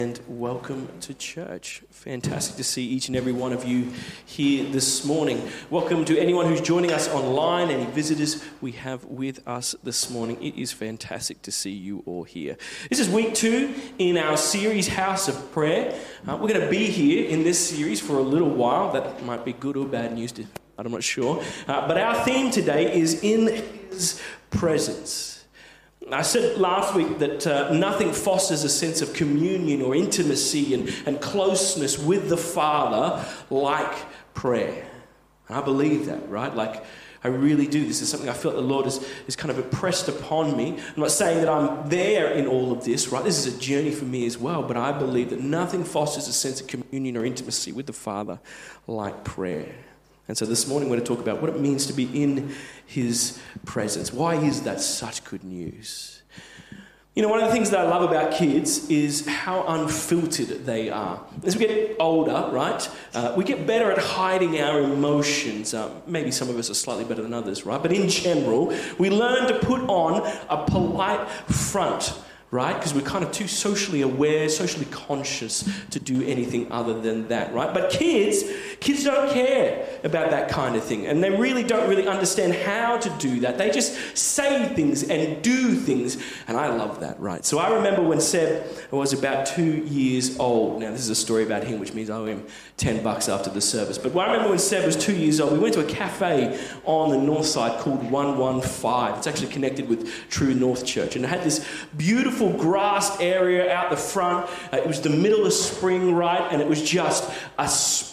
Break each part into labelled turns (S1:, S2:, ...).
S1: And welcome to church. Fantastic to see each and every one of you here this morning. Welcome to anyone who's joining us online, any visitors we have with us this morning. It is fantastic to see you all here. This is week 2 in our series, House of Prayer. We're going to be here in this series for a little while. That might be good or bad news, I'm not sure. But our theme today is in His presence. I said last week that nothing fosters a sense of communion or intimacy and closeness with the Father like prayer. And I believe that, right? Like, I really do. This is something I feel the Lord has kind of impressed upon me. I'm not saying that I'm there in all of this, right? This is a journey for me as well, but I believe that nothing fosters a sense of communion or intimacy with the Father like prayer. And so this morning we're going to talk about what it means to be in His presence. Why is that such good news? You know, one of the things that I love about kids is how unfiltered they are. As we get older, right, we get better at hiding our emotions. Maybe some of us are slightly better than others, right? But in general, we learn to put on a polite front, right? Because we're kind of too socially aware, socially conscious to do anything other than that, right? But kids don't care about that kind of thing. And they really don't understand how to do that. They just say things and do things. And I love that, right? So I remember when Seb was about 2 years old. Now, this is a story about him, which means I owe him $10 after the service. But I remember when Seb was 2 years old, we went to a cafe on the north side called 115. It's actually connected with True North Church. And it had this beautiful grassed area out the front. It was the middle of spring, right? And it was just a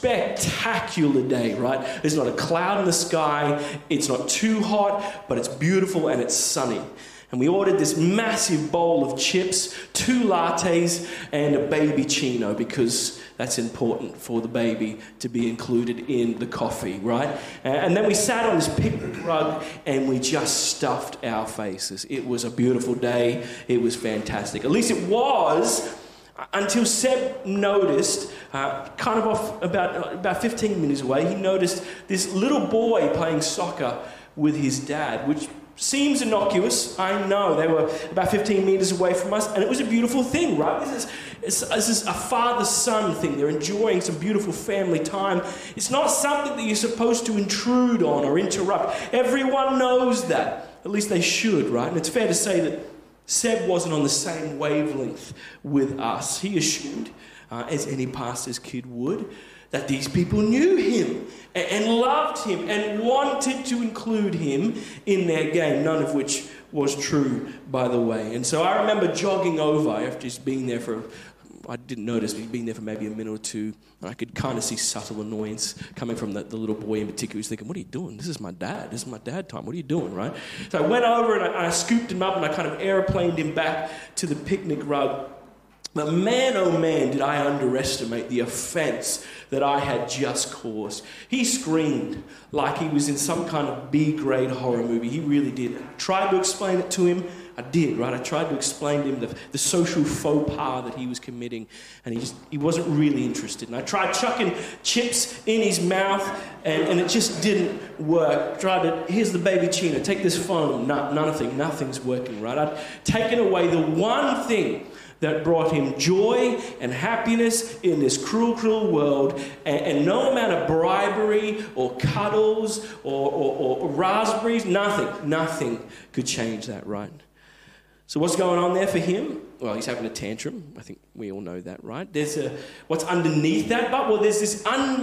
S1: spectacular day, right? There's not a cloud in the sky. It's not too hot, but it's beautiful and it's sunny. And we ordered this massive bowl of chips, 2 lattes, and a baby chino, because that's important for the baby to be included in the coffee, right? And then we sat on this picnic rug and we just stuffed our faces. It was a beautiful day. It was fantastic. At least it was, until Seb noticed, kind of off about 15 minutes away, he noticed this little boy playing soccer with his dad, which seems innocuous. I know. They were about 15 meters away from us, and it was a beautiful thing, right? This is a father-son thing. They're enjoying some beautiful family time. It's not something that you're supposed to intrude on or interrupt. Everyone knows that. At least they should, right? And it's fair to say that Seb wasn't on the same wavelength with us. He assumed, as any pastor's kid would, that these people knew him and loved him and wanted to include him in their game, none of which was true, by the way. And so I remember jogging over after just being there I didn't notice, but he'd been there for maybe a minute or two, and I could kind of see subtle annoyance coming from the little boy in particular. He's thinking, what are you doing? This is my dad. This is my dad time. What are you doing, right? So I went over and I scooped him up and I kind of airplaned him back to the picnic rug. But man, oh man, did I underestimate the offense that I had just caused. He screamed like he was in some kind of B-grade horror movie. He really did. I tried to explain it to him. I did, right? I tried to explain to him the social faux pas that he was committing, and he wasn't really interested. And I tried chucking chips in his mouth, and it just didn't work. Here's the baby chino, take this phone. Nothing's working, right? I'd taken away the one thing that brought him joy and happiness in this cruel, cruel world, and no amount of bribery or cuddles or raspberries, nothing could change that, right? So what's going on there for him? Well, he's having a tantrum. I think we all know that, right? There's what's underneath that? Well, there's this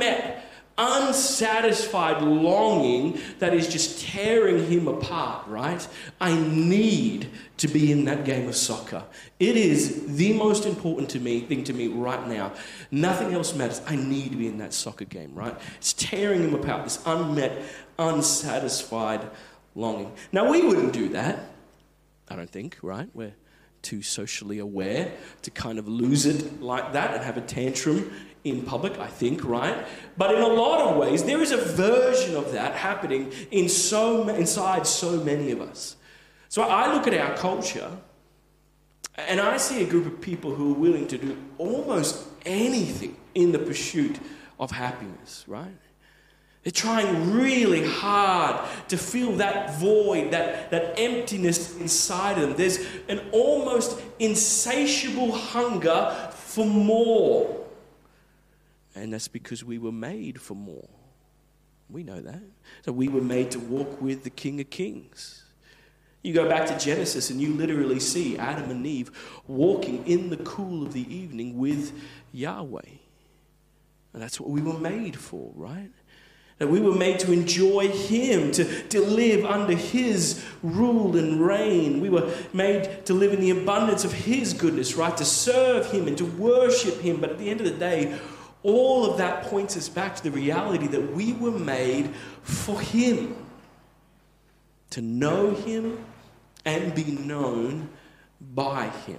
S1: unsatisfied longing that is just tearing him apart, right? I need to be in that game of soccer. It is the most important thing to me right now. Nothing else matters. I need to be in that soccer game, right? It's tearing him apart, this unmet, unsatisfied longing. Now, we wouldn't do that, I don't think, right? We're too socially aware to kind of lose it like that and have a tantrum in public, I think, right? But in a lot of ways, there is a version of that happening inside so many of us. So I look at our culture and I see a group of people who are willing to do almost anything in the pursuit of happiness, right? They're trying really hard to fill that void, that emptiness inside of them. There's an almost insatiable hunger for more. And that's because we were made for more. We know that. So we were made to walk with the King of Kings. You go back to Genesis and you literally see Adam and Eve walking in the cool of the evening with Yahweh. And that's what we were made for, right? That we were made to enjoy Him, to live under His rule and reign. We were made to live in the abundance of His goodness, right? To serve Him and to worship Him. But at the end of the day, all of that points us back to the reality that we were made for Him. To know Him and be known by Him.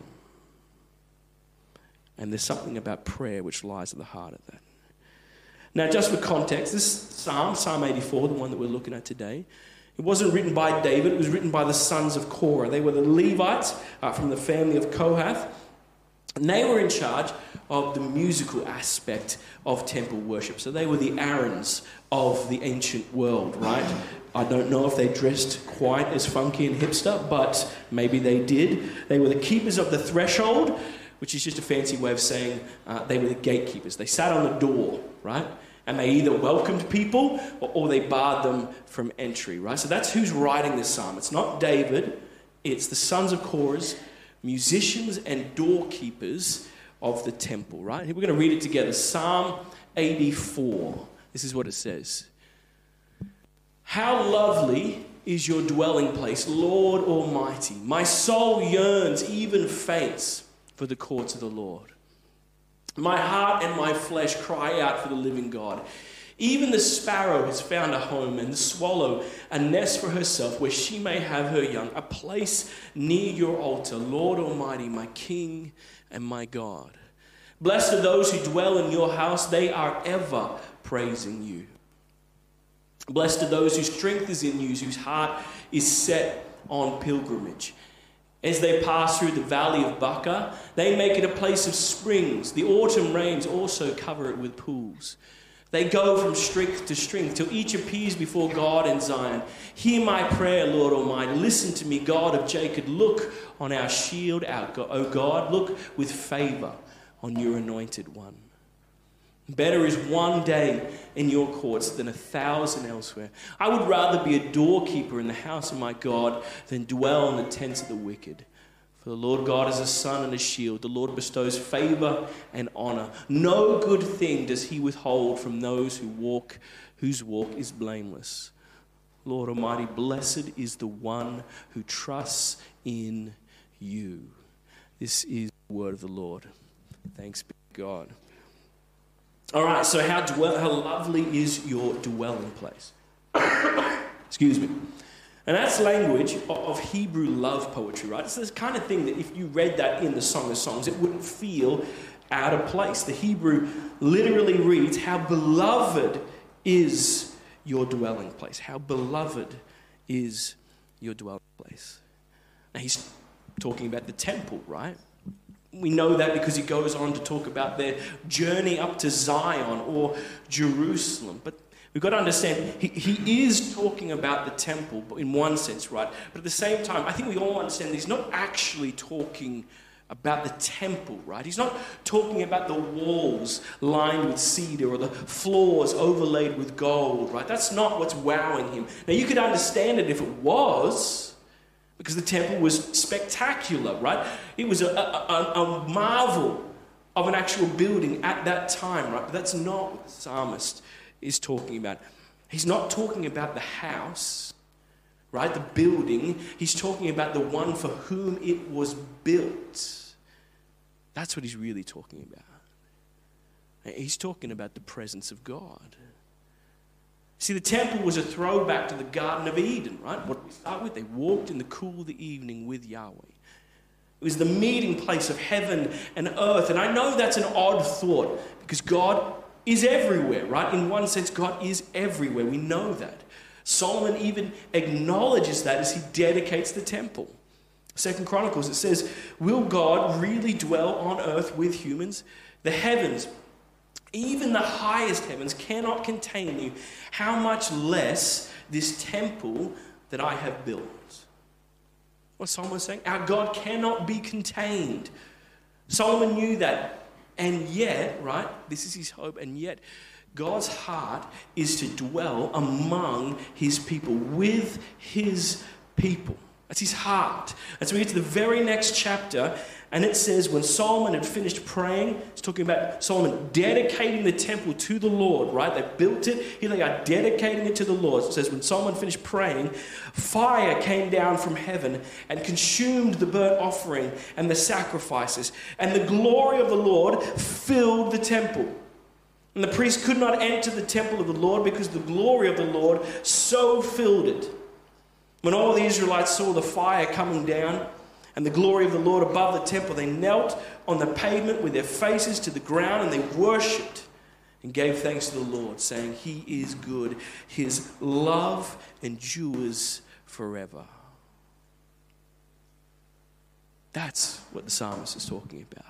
S1: And there's something about prayer which lies at the heart of that. Now, just for context, this Psalm 84, the one that we're looking at today, it wasn't written by David, it was written by the sons of Korah. They were the Levites from the family of Kohath, and they were in charge of the musical aspect of temple worship. So they were the Aarons of the ancient world, right? I don't know if they dressed quite as funky and hipster, but maybe they did. They were the keepers of the threshold, which is just a fancy way of saying they were the gatekeepers. They sat on the door, right? And they either welcomed people or they barred them from entry, right? So that's who's writing this psalm. It's not David. It's the sons of Korah, musicians and doorkeepers of the temple, right? We're going to read it together. Psalm 84. This is what it says. How lovely is your dwelling place, Lord Almighty. My soul yearns, even faints, for the courts of the Lord. My heart and my flesh cry out for the living God. Even the sparrow has found a home, and the swallow a nest for herself, where she may have her young, a place near your altar, Lord Almighty, my King and my God. Blessed are those who dwell in your house, they are ever praising you. Blessed are those whose strength is in you, whose heart is set on pilgrimage. As they pass through the valley of Baca, they make it a place of springs. The autumn rains also cover it with pools. They go from strength to strength till each appears before God in Zion. Hear my prayer, Lord Almighty. Listen to me, God of Jacob. Look on our shield, O God. Look with favor on your anointed one. Better is one day in your courts than 1,000 elsewhere. I would rather be a doorkeeper in the house of my God than dwell in the tents of the wicked. For the Lord God is a sun and a shield. The Lord bestows favor and honor. No good thing does He withhold from those whose walk is blameless. Lord Almighty, blessed is the one who trusts in you. This is the word of the Lord. Thanks be to God. All right, so how lovely is your dwelling place? Excuse me. And that's language of Hebrew love poetry, right? It's this kind of thing that if you read that in the Song of Songs, it wouldn't feel out of place. The Hebrew literally reads, how beloved is your dwelling place? How beloved is your dwelling place? Now he's talking about the temple, right? We know that because he goes on to talk about their journey up to Zion or Jerusalem. But we've got to understand, he is talking about the temple in one sense, right? But at the same time, I think we all understand that he's not actually talking about the temple, right? He's not talking about the walls lined with cedar or the floors overlaid with gold, right? That's not what's wowing him. Now, you could understand it if it was, because the temple was spectacular, right? It was a marvel of an actual building at that time, right? But that's not what the psalmist is talking about. He's not talking about the house, right? The building. He's talking about the one for whom it was built. That's what he's really talking about. He's talking about the presence of God. See, the temple was a throwback to the Garden of Eden, right? What did we start with? They walked in the cool of the evening with Yahweh. It was the meeting place of heaven and earth. And I know that's an odd thought because God is everywhere, right? In one sense, God is everywhere. We know that. Solomon even acknowledges that as he dedicates the temple. 2 Chronicles, it says, will God really dwell on earth with humans? The heavens, even the highest heavens, cannot contain you. How much less this temple that I have built? What Solomon was saying? Our God cannot be contained. Solomon knew that And yet, right, this is his hope, and yet God's heart is to dwell among his people, with his people. That's his heart. And so we get to the very next chapter, and it says when Solomon had finished praying, it's talking about Solomon dedicating the temple to the Lord, right? They built it, here they are dedicating it to the Lord. So it says when Solomon finished praying, fire came down from heaven and consumed the burnt offering and the sacrifices, and the glory of the Lord filled the temple. And the priest could not enter the temple of the Lord because the glory of the Lord so filled it. When all the Israelites saw the fire coming down and the glory of the Lord above the temple, they knelt on the pavement with their faces to the ground, and they worshipped and gave thanks to the Lord, saying, He is good. His love endures forever. That's what the psalmist is talking about.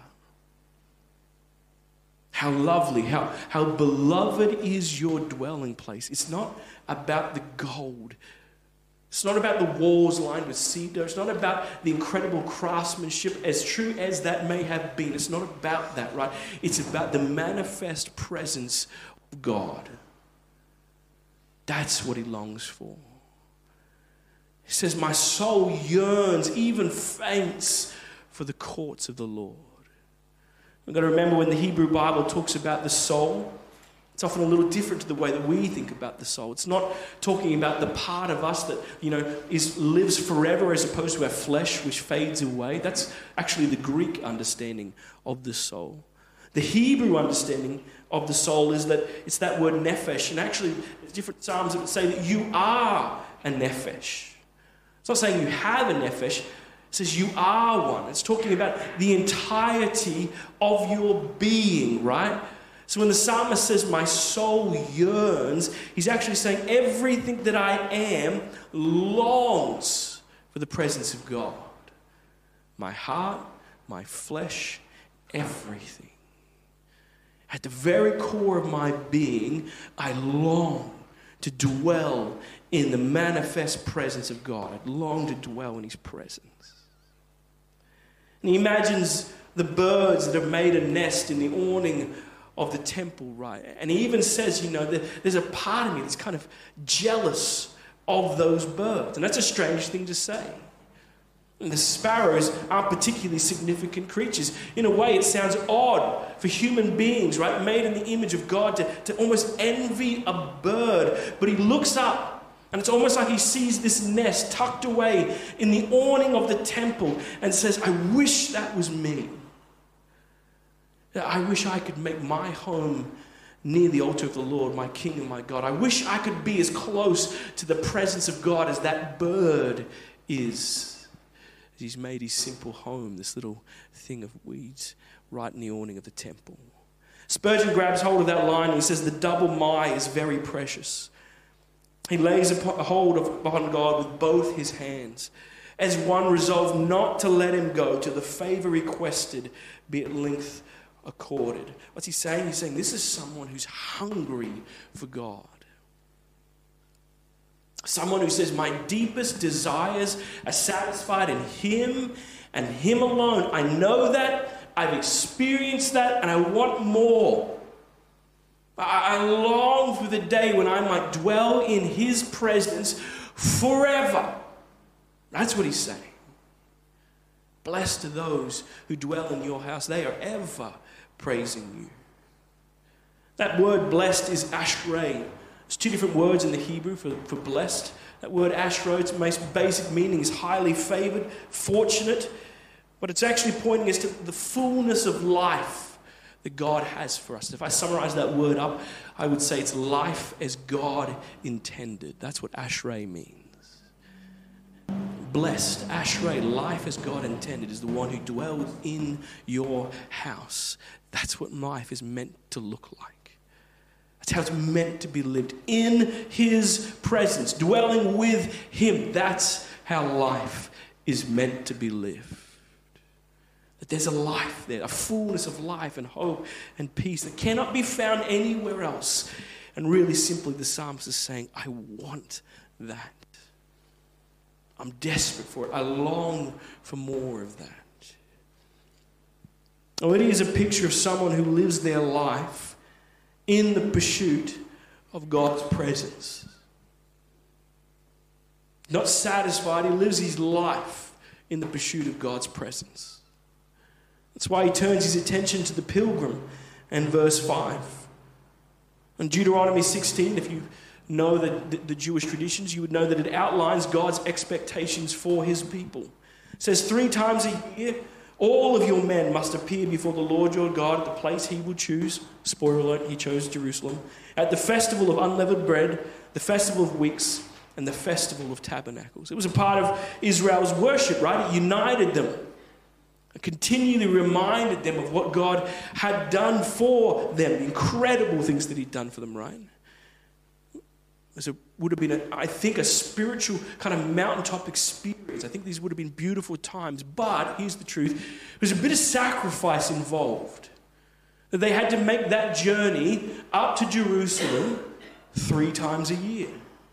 S1: How lovely, how beloved is your dwelling place. It's not about the gold. It's not about the walls lined with cedar. It's not about the incredible craftsmanship, as true as that may have been. It's not about that, right? It's about the manifest presence of God. That's what he longs for. He says, my soul yearns, even faints, for the courts of the Lord. We've got to remember when the Hebrew Bible talks about the soul, it's often a little different to the way that we think about the soul. It's not talking about the part of us that, lives forever as opposed to our flesh, which fades away. That's actually the Greek understanding of the soul. The Hebrew understanding of the soul is that it's that word nephesh. And actually, there's different psalms that say that you are a nephesh. It's not saying you have a nephesh. It says you are one. It's talking about the entirety of your being, right? So when the psalmist says, my soul yearns, he's actually saying everything that I am longs for the presence of God. My heart, my flesh, everything. At the very core of my being, I long to dwell in the manifest presence of God. I long to dwell in his presence. And he imagines the birds that have made a nest in the awning of the temple, right? And he even says, that there's a part of me that's kind of jealous of those birds. And that's a strange thing to say. And the sparrows aren't particularly significant creatures. In a way, it sounds odd for human beings, right? Made in the image of God to almost envy a bird. But he looks up, and it's almost like he sees this nest tucked away in the awning of the temple and says, I wish that was me. I wish I could make my home near the altar of the Lord, my King and my God. I wish I could be as close to the presence of God as that bird is. He's made his simple home, this little thing of weeds, right in the awning of the temple. Spurgeon grabs hold of that line and he says, the double my is very precious. He lays a hold upon God with both his hands, as one resolved not to let him go till the favor requested be at length accorded. What's he saying? He's saying this is someone who's hungry for God. Someone who says, my deepest desires are satisfied in him and him alone. I know that, I've experienced that, and I want more. I long for the day when I might dwell in his presence forever. That's what he's saying. Blessed are those who dwell in your house. They are ever praising you. That word blessed is ashrei. There's two different words in the Hebrew for blessed. That word ashrei, its most basic meaning is highly favored, fortunate. But it's actually pointing us to the fullness of life that God has for us. If I summarize that word up, I would say it's life as God intended. That's what ashrei means. Blessed, ashrei, life as God intended, is the one who dwells in your house. That's what life is meant to look like. That's how it's meant to be lived, in his presence, dwelling with him. That's how life is meant to be lived. That there's a life there, a fullness of life and hope and peace that cannot be found anywhere else. And really simply, the psalmist is saying, I want that. I'm desperate for it. I long for more of that. Oh, it is a picture of someone who lives their life in the pursuit of God's presence. Not satisfied, he lives his life in the pursuit of God's presence. That's why he turns his attention to the pilgrim in verse 5. In Deuteronomy 16, if you know the Jewish traditions, you would know that it outlines God's expectations for his people. It says 3 times a year, all of your men must appear before the Lord your God at the place he will choose. Spoiler alert, he chose Jerusalem. At the festival of unleavened bread, the festival of weeks, and the festival of tabernacles. It was a part of Israel's worship, right? It united them. It continually reminded them of what God had done for them, the incredible things that he'd done for them, right? It would have been, I think, a spiritual kind of mountaintop experience. I think these would have been beautiful times. But here's the truth. There's a bit of sacrifice involved. That they had to make that journey up to Jerusalem 3 times a year.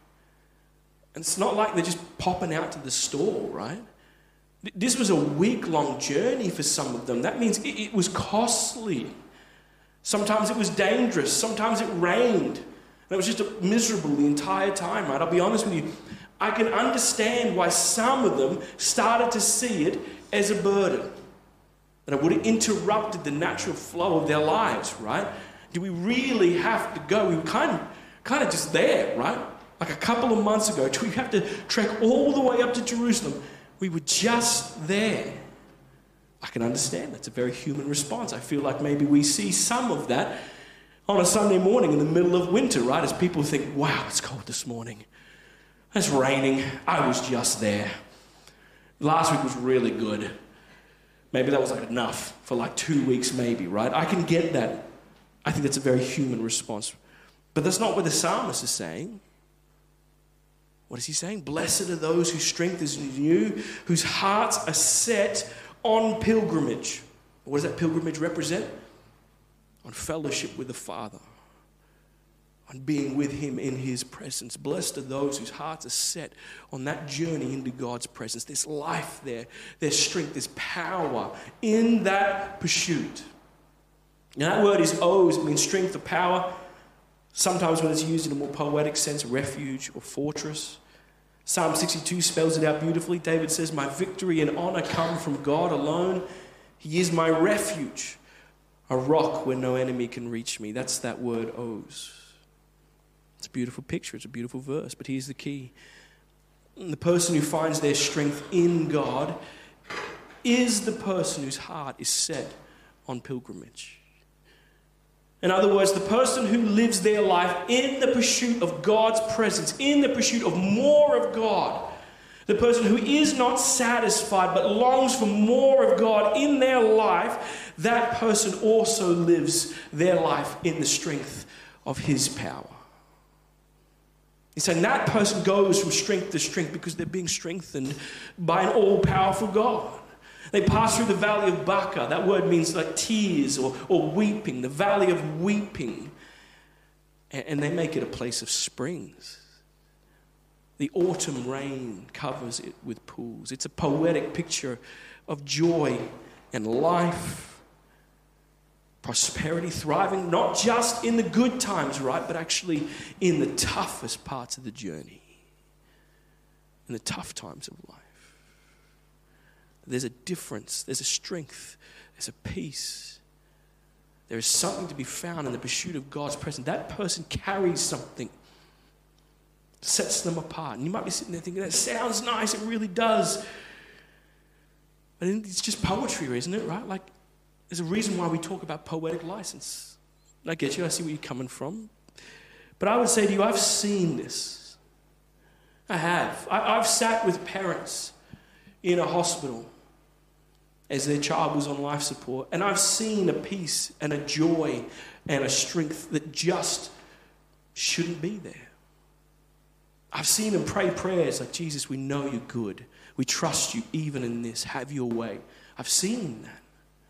S1: And it's not like they're just popping out to the store, right? This was a week-long journey for some of them. That means it was costly. Sometimes it was dangerous. Sometimes it rained. And it was just miserable the entire time, right? I'll be honest with you. I can understand why some of them started to see it as a burden. That it would have interrupted the natural flow of their lives, right? Do we really have to go? We were kind of just there, right? Like a couple of months ago, do we have to trek all the way up to Jerusalem? We were just there. I can understand. That's a very human response. I feel like maybe we see some of that on a Sunday morning in the middle of winter, right? As people think, wow, it's cold this morning. It's raining. I was just there. Last week was really good. Maybe that was like enough for like 2 weeks maybe, right? I can get that. I think that's a very human response. But that's not what the psalmist is saying. What is he saying? Blessed are those whose strength is new, whose hearts are set on pilgrimage. What does that pilgrimage represent? On fellowship with the Father, on being with him in his presence. Blessed are those whose hearts are set on that journey into God's presence. There's life there, there's strength, there's power in that pursuit. Now that word is oz, it means strength or power. Sometimes when it's used in a more poetic sense, refuge or fortress. Psalm 62 spells it out beautifully. David says, my victory and honor come from God alone. He is my refuge, a rock where no enemy can reach me. That's that word oz. It's a beautiful picture. It's a beautiful verse. But here's the key. The person who finds their strength in God is the person whose heart is set on pilgrimage. In other words, the person who lives their life in the pursuit of God's presence, in the pursuit of more of God, the person who is not satisfied but longs for more of God in their life, that person also lives their life in the strength of his power. He's saying that person goes from strength to strength because they're being strengthened by an all-powerful God. They pass through the valley of Baca. That word means like tears or weeping, the valley of weeping. And they make it a place of springs. The autumn rain covers it with pools. It's a poetic picture of joy and life, prosperity, thriving, not just in the good times, right, but actually in the toughest parts of the journey, in the tough times of life. There's a difference, there's a strength, there's a peace. There is something to be found in the pursuit of God's presence. That person carries something, sets them apart. And you might be sitting there thinking, that sounds nice, it really does. But it's just poetry, isn't it, right? Like, there's a reason why we talk about poetic license. I get you, I see where you're coming from. But I would say to you, I've seen this. I have. I've sat with parents in a hospital as their child was on life support. And I've seen a peace and a joy and a strength that just shouldn't be there. I've seen them pray prayers like, Jesus, we know you're good. We trust you even in this. Have your way. I've seen that.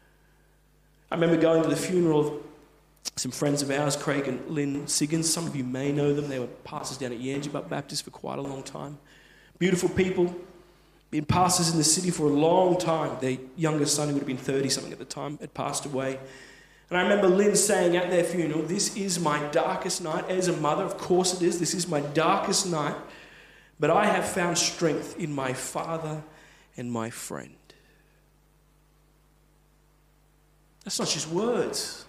S1: I remember going to the funeral of some friends of ours, Craig and Lynn Siggins. Some of you may know them. They were pastors down at Yangebuck Baptist for quite a long time. Beautiful people. been pastors in the city for a long time. Their youngest son, who would have been 30-something at the time, had passed away. And I remember Lynn saying at their funeral, "This is my darkest night." As a mother, of course it is. This is my darkest night. But I have found strength in my father and my friend. That's not just words.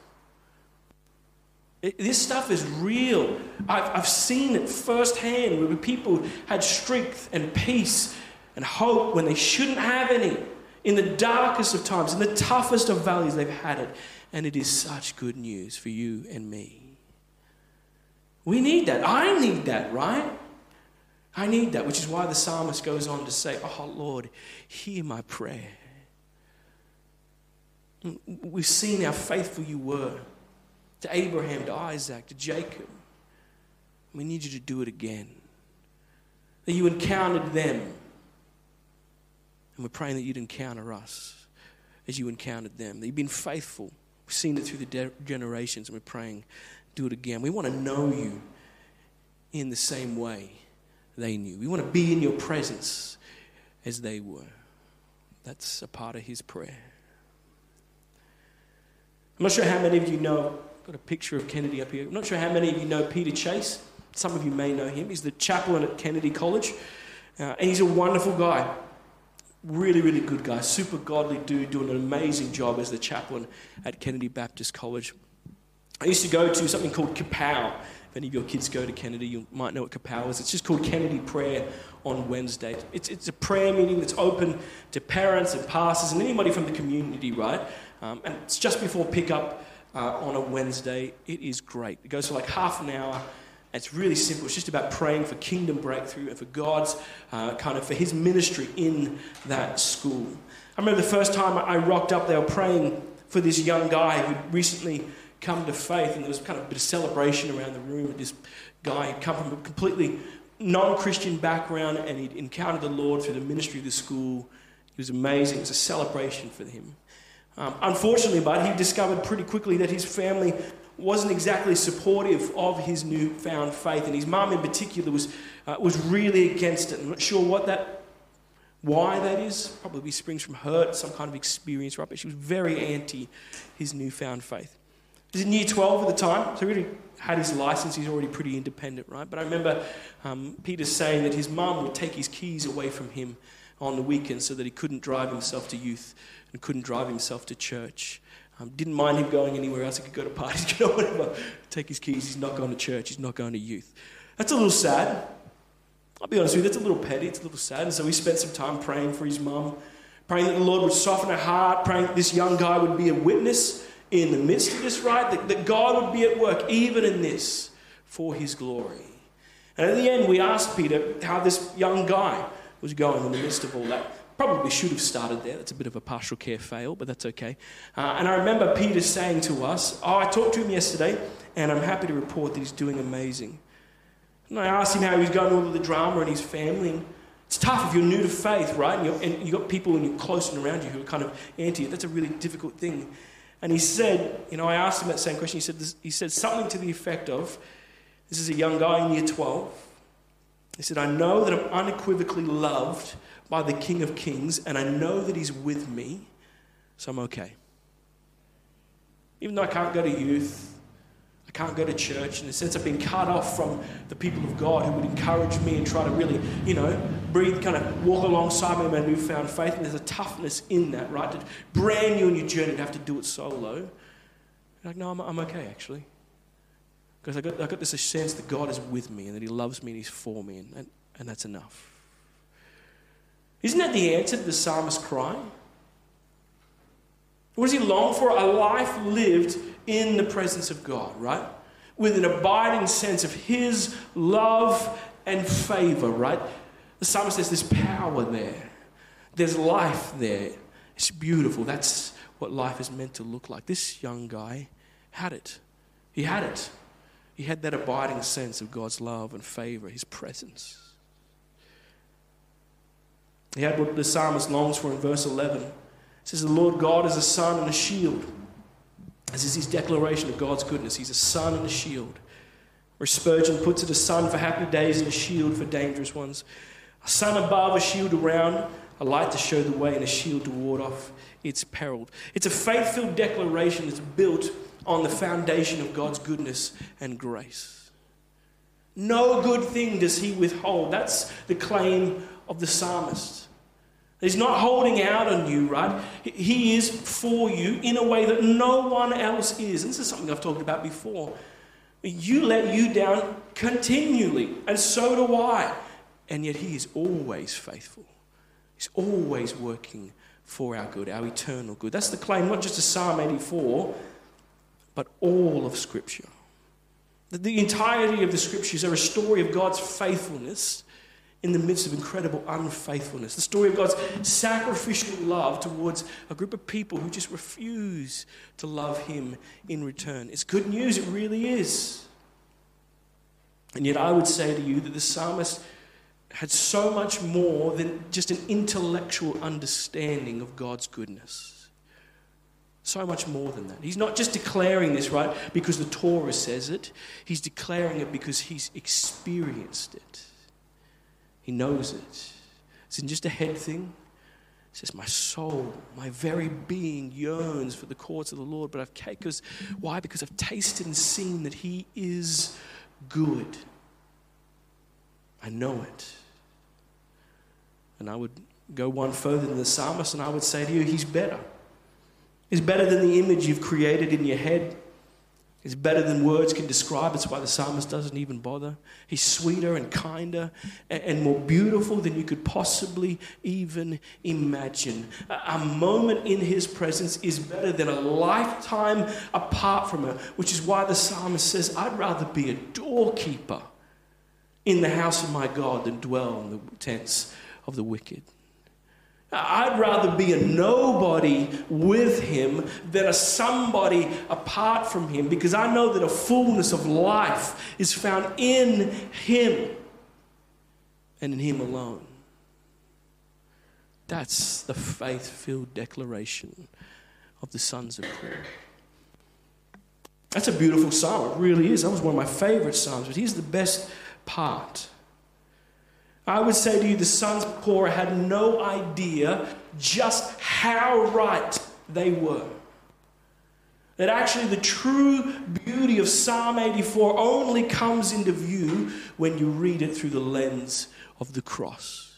S1: This stuff is real. I've seen it firsthand where people had strength and peace and hope when they shouldn't have any. In the darkest of times, in the toughest of valleys, they've had it. And it is such good news for you and me. We need that. I need that, right? I need that, which is why the psalmist goes on to say, "Oh Lord, hear my prayer." We've seen how faithful you were to Abraham, to Isaac, to Jacob. We need you to do it again. That you encountered them. And we're praying that you'd encounter us as you encountered them. That you've been faithful. We've seen it through the generations, and we're praying, do it again. We want to know you in the same way they knew. We want to be in your presence as they were. That's a part of his prayer. I'm not sure how many of you know, I've got a picture of Kennedy up here. I'm not sure how many of you know Peter Chase. Some of you may know him. He's the chaplain at Kennedy College. And he's a wonderful guy. Really, really good guy. Super godly dude, doing an amazing job as the chaplain at Kennedy Baptist College. I used to go to something called Kapow. If any of your kids go to Kennedy, you might know what Kapow is. It's just called Kennedy Prayer on Wednesday. It's a prayer meeting that's open to parents and pastors and anybody from the community, right? And it's just before pickup on a Wednesday. It is great. It goes for like half an hour. It's really simple. It's just about praying for kingdom breakthrough and for God's for his ministry in that school. I remember the first time I rocked up, they were praying for this young guy who'd recently come to faith, and there was kind of a bit of celebration around the room. This guy had come from a completely non-Christian background, and he'd encountered the Lord through the ministry of the school. It was amazing. It was a celebration for him. Unfortunately, but he discovered pretty quickly that his family wasn't exactly supportive of his newfound faith, and his mum in particular was really against it. I'm not sure why that is. Probably springs from hurt, some kind of experience, right? But she was very anti his newfound faith. He was in year 12 at the time, so he really had his license. He's already pretty independent, right? But I remember Peter saying that his mum would take his keys away from him on the weekends so that he couldn't drive himself to youth and couldn't drive himself to church. Didn't mind him going anywhere else. He could go to parties, whatever. Take his keys. He's not going to church. He's not going to youth. That's a little sad. I'll be honest with you. That's a little petty. It's a little sad. And so we spent some time praying for his mum, praying that the Lord would soften her heart, praying that this young guy would be a witness in the midst of this, right? That God would be at work even in this for his glory. And at the end, we asked Peter how this young guy was going in the midst of all that. Probably should have started there. That's a bit of a partial care fail, but that's okay. And I remember Peter saying to us, I talked to him yesterday, and I'm happy to report that he's doing amazing. And I asked him how he was going with all the drama in his family. And it's tough if you're new to faith, right? And you've got people in your close and around you who are kind of anti it. That's a really difficult thing. And he said, I asked him that same question. He said something to the effect of, this is a young guy in year 12. He said, I know that I'm unequivocally loved by the King of Kings, and I know that he's with me, so I'm okay. Even though I can't go to youth, I can't go to church, in a sense I've been cut off from the people of God who would encourage me and try to really, breathe, kind of walk alongside me in my newfound faith, and there's a toughness in that, right? To brand new in your journey, to have to do it solo. Like, no, I'm okay, actually. Because I got this sense that God is with me and that he loves me and he's for me, and that's enough. Isn't that the answer to the psalmist's cry? What does he long for? A life lived in the presence of God, right? With an abiding sense of his love and favor, right? The psalmist says there's power there. There's life there. It's beautiful. That's what life is meant to look like. This young guy had it. He had it. He had that abiding sense of God's love and favor, his presence. He had what the psalmist longs for in verse 11. It says, the Lord God is a sun and a shield. This is his declaration of God's goodness. He's a sun and a shield. Where Spurgeon puts it, a sun for happy days and a shield for dangerous ones. A sun above, a shield around. a light to show the way and a shield to ward off its peril. It's a faith-filled declaration that's built on the foundation of God's goodness and grace. No good thing does he withhold. That's the claim of the psalmist. He's not holding out on you, right? He is for you in a way that no one else is. And this is something I've talked about before. You let you down continually, and so do I. And yet he is always faithful. He's always working for our good, our eternal good. That's the claim, not just of Psalm 84, but all of Scripture. The entirety of the Scriptures are a story of God's faithfulness in the midst of incredible unfaithfulness. The story of God's sacrificial love towards a group of people who just refuse to love him in return. It's good news, it really is. And yet I would say to you that the psalmist had so much more than just an intellectual understanding of God's goodness. So much more than that. He's not just declaring this, right, because the Torah says it. He's declaring it because he's experienced it. He knows it. It's not just a head thing. It says, my soul, my very being yearns for the courts of the Lord. But why? Because I've tasted and seen that he is good. I know it. And I would go one further than the psalmist, and I would say to you, he's better. He's better than the image you've created in your head. He's better than words can describe. That's why the psalmist doesn't even bother. He's sweeter and kinder and more beautiful than you could possibly even imagine. A moment in his presence is better than a lifetime apart from her, which is why the psalmist says, I'd rather be a doorkeeper in the house of my God than dwell in the tents of the wicked. I'd rather be a nobody with him than a somebody apart from him, because I know that a fullness of life is found in him and in him alone. That's the faith-filled declaration of the sons of Korah. That's a beautiful psalm. It really is. That was one of my favorite psalms. But here's the best part. I would say to you, the sons of Korah had no idea just how right they were. That actually the true beauty of Psalm 84 only comes into view when you read it through the lens of the cross.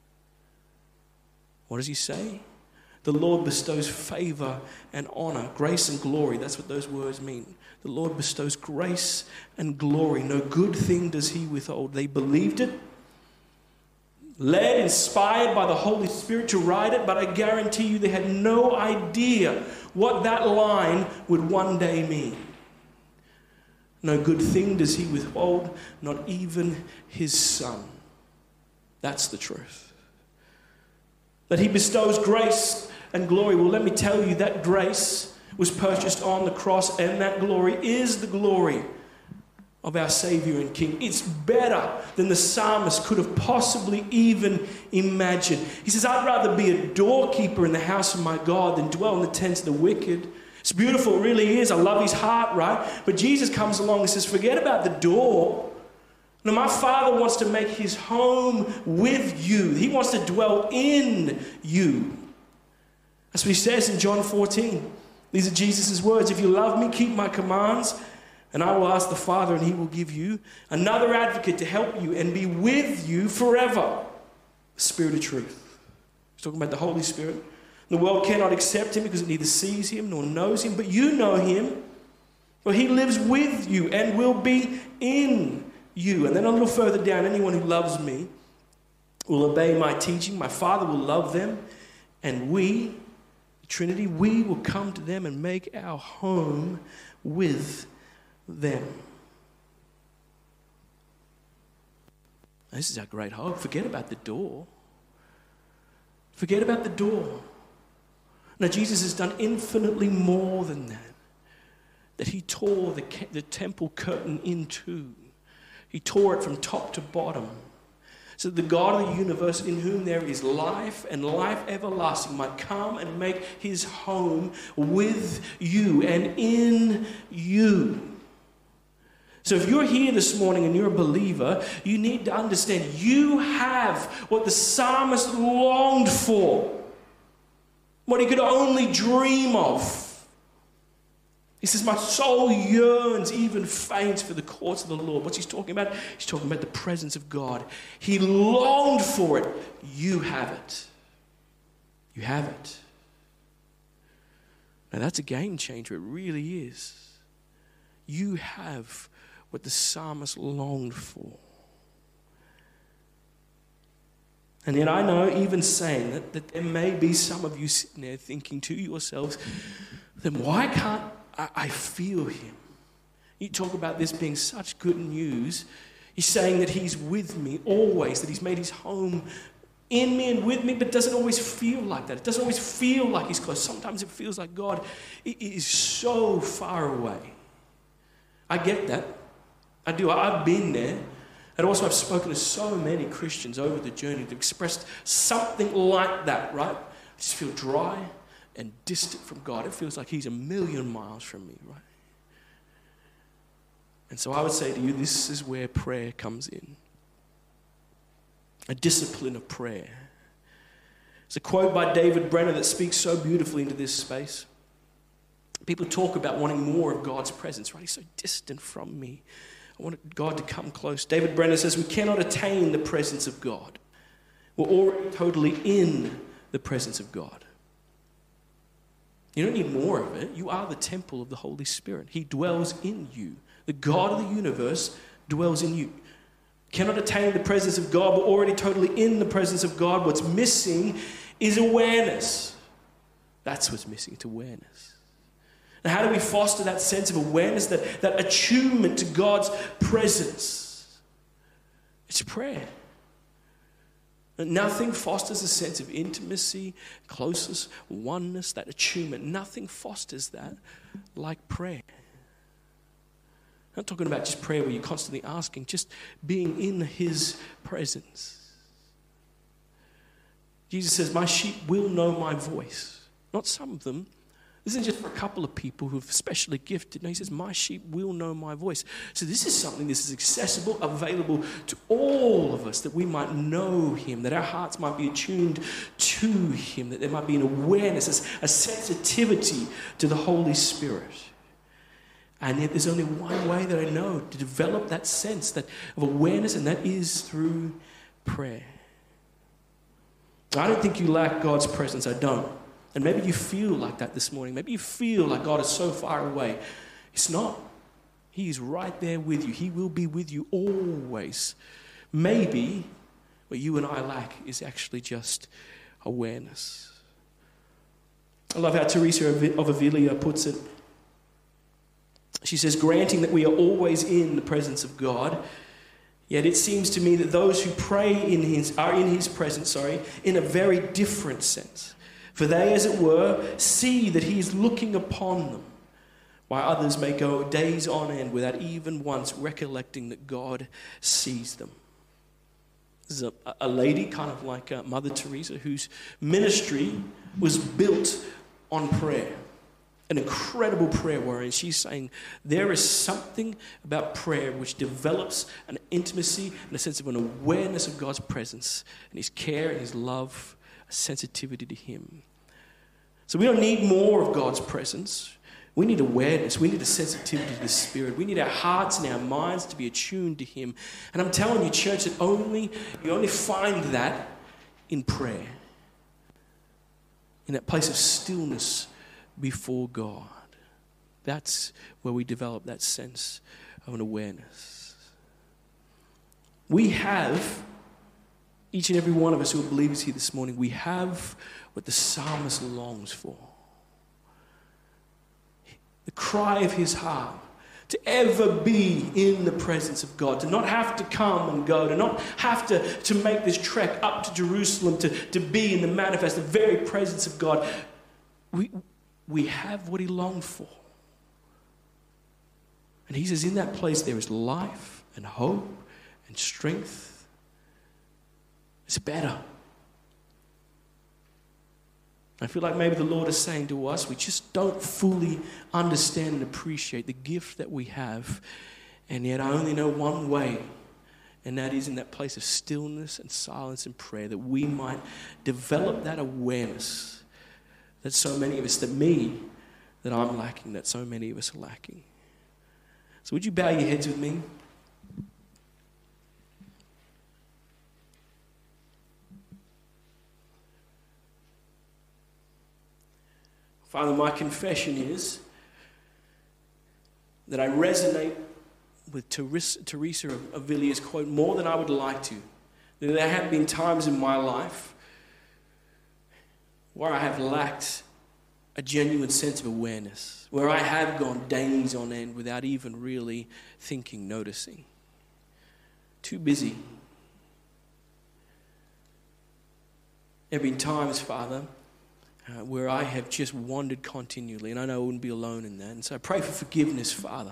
S1: What does he say? The Lord bestows favor and honor, grace and glory. That's what those words mean. The Lord bestows grace and glory. No good thing does he withhold. They believed it. Led, inspired by the Holy Spirit to write it, but I guarantee you they had no idea what that line would one day mean. No good thing does he withhold, not even his son. That's the truth. That he bestows grace and glory. Well, let me tell you, that grace was purchased on the cross, and that glory is the glory of our Savior and King. It's better than the psalmist could have possibly even imagined. He says, I'd rather be a doorkeeper in the house of my God than dwell in the tents of the wicked. It's beautiful, it really is. I love his heart, right? But Jesus comes along and says, forget about the door. No, my Father wants to make his home with you. He wants to dwell in you. That's what he says in John 14. These are Jesus' words. If you love me, keep my commands. And I will ask the Father, and he will give you another advocate to help you and be with you forever. The Spirit of truth. He's talking about the Holy Spirit. The world cannot accept him because it neither sees him nor knows him. But you know him, for he lives with you and will be in you. And then a little further down, anyone who loves me will obey my teaching. My Father will love them. And we, the Trinity, we will come to them and make our home with them. This is our great hope. Forget about the door. Forget about the door. Now, Jesus has done infinitely more than that. That he tore the temple curtain in two. He tore it from top to bottom. So that the God of the universe, in whom there is life and life everlasting, might come and make his home with you and in you. So if you're here this morning and you're a believer, you need to understand you have what the psalmist longed for, what he could only dream of. He says, my soul yearns, even faints for the courts of the Lord. What's he talking about? He's talking about the presence of God. He longed for it. You have it. You have it. Now that's a game changer. It really is. You have what the psalmist longed for. And yet I know, even saying that there may be some of you sitting there thinking to yourselves, then why can't I feel him? You talk about this being such good news. He's saying that he's with me always, that he's made his home in me and with me, but it doesn't always feel like that. It doesn't always feel like he's close. Sometimes it feels like God is so far away. I get that. I do. I've been there. And also I've spoken to so many Christians over the journey that have expressed something like that, right? I just feel dry and distant from God. It feels like he's a million miles from me, right? And so I would say to you, this is where prayer comes in. A discipline of prayer. It's a quote by David Brenner that speaks so beautifully into this space. People talk about wanting more of God's presence, right? He's so distant from me. I want God to come close. David Brenner says, we cannot attain the presence of God. We're already totally in the presence of God. You don't need more of it. You are the temple of the Holy Spirit. He dwells in you. The God of the universe dwells in you. Cannot attain the presence of God. We're already totally in the presence of God. What's missing is awareness. That's what's missing. It's awareness. And how do we foster that sense of awareness, that attunement to God's presence? It's prayer. And nothing fosters a sense of intimacy, closeness, oneness, that attunement. Nothing fosters that like prayer. I'm not talking about just prayer where you're constantly asking, just being in his presence. Jesus says, my sheep will know my voice. Not some of them. This isn't just for a couple of people who are specially gifted. No, he says, my sheep will know my voice. So this is something that is accessible, available to all of us, that we might know him, that our hearts might be attuned to him, that there might be an awareness, a sensitivity to the Holy Spirit. And yet there's only one way that I know to develop that sense of awareness, and that is through prayer. I don't think you lack God's presence. I don't. And maybe you feel like that this morning. Maybe you feel like God is so far away. It's not. He is right there with you. He will be with you always. Maybe what you and I lack is actually just awareness. I love how Teresa of Avila puts it. She says, granting that we are always in the presence of God, yet it seems to me that those who pray are in his presence, in a very different sense. For they, as it were, see that he is looking upon them, while others may go days on end without even once recollecting that God sees them. This is a lady, kind of like Mother Teresa, whose ministry was built on prayer. An incredible prayer warrior. And she's saying there is something about prayer which develops an intimacy and a sense of an awareness of God's presence and his care and his love, a sensitivity to him. So we don't need more of God's presence. We need awareness. We need a sensitivity to the Spirit. We need our hearts and our minds to be attuned to him. And I'm telling you, church, that you only find that in prayer. In that place of stillness before God. That's where we develop that sense of an awareness. We have, each and every one of us who are believers here this morning, we have what the psalmist longs for. The cry of his heart, to ever be in the presence of God, to not have to come and go, to not have to make this trek up to Jerusalem, to be in the manifest, the very presence of God. We have what he longed for. And he says in that place there is life and hope and strength. It's better. I feel like maybe the Lord is saying to us, we just don't fully understand and appreciate the gift that we have. And yet I only know one way, and that is in that place of stillness and silence and prayer, that we might develop that awareness that so many of us, that I'm lacking, that so many of us are lacking. So would you bow your heads with me? Father, my confession is that I resonate with Teresa of Villiers' quote more than I would like to. There have been times in my life where I have lacked a genuine sense of awareness, where I have gone days on end without even really thinking, noticing. Too busy. There have been times, Father, where I have just wandered continually, and I know I wouldn't be alone in that. And so I pray for forgiveness, Father.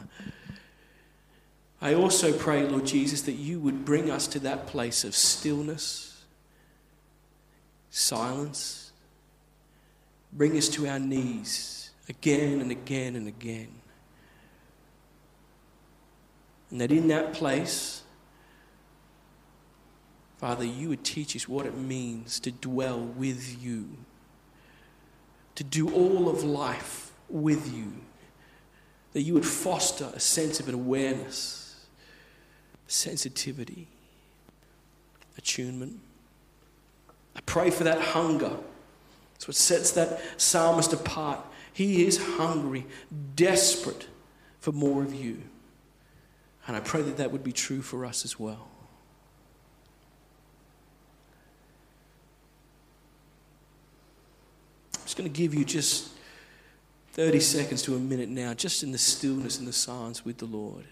S1: I also pray, Lord Jesus, that you would bring us to that place of stillness, silence. Bring us to our knees again and again and again. And that in that place, Father, you would teach us what it means to dwell with you, to do all of life with you, that you would foster a sense of an awareness, sensitivity, attunement. I pray for that hunger. That's what sets that psalmist apart. He is hungry, desperate for more of you. And I pray that that would be true for us as well. I'm just going to give you just 30 seconds to a minute now, just in the stillness and the silence with the Lord.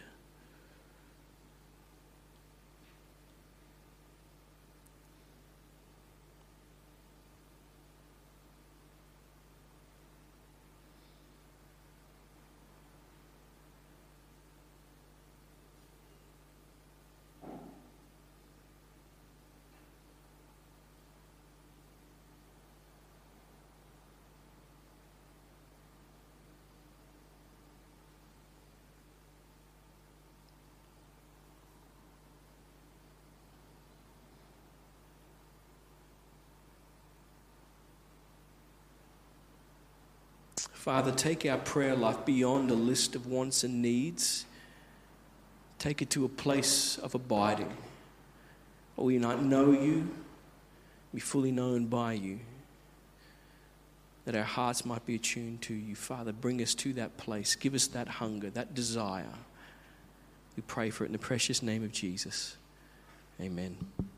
S1: Father, take our prayer life beyond a list of wants and needs. Take it to a place of abiding, where we might know you, be fully known by you, that our hearts might be attuned to you. Father, bring us to that place. Give us that hunger, that desire. We pray for it in the precious name of Jesus. Amen.